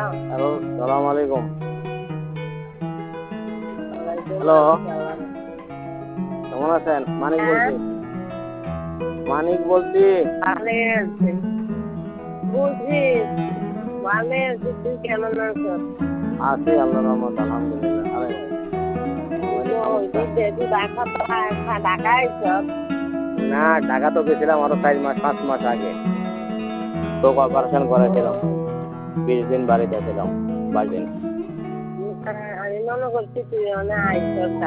Hello, সালাম আলাইকুম। Hello, কেমন আছেন? মানিক বলছি। মানিক বলছি। ভালো আছে, বুঝি ভালো আছি। তুই কেমন আছো? আছি আল্লাহর রহমত, আলহামদুলিল্লাহ। আরে মোবাইলে সমস্যা? ঢাকা আইছো? না, ঢাকা তো গেছিলাম আরো 4 মাস 5 মাস আগে। তো অপারেশন করেছিলাম, 20 দিন বাড়িতে ছিলাম, 22 দিন। আমি মনে করছি তুই অনেক আইছো।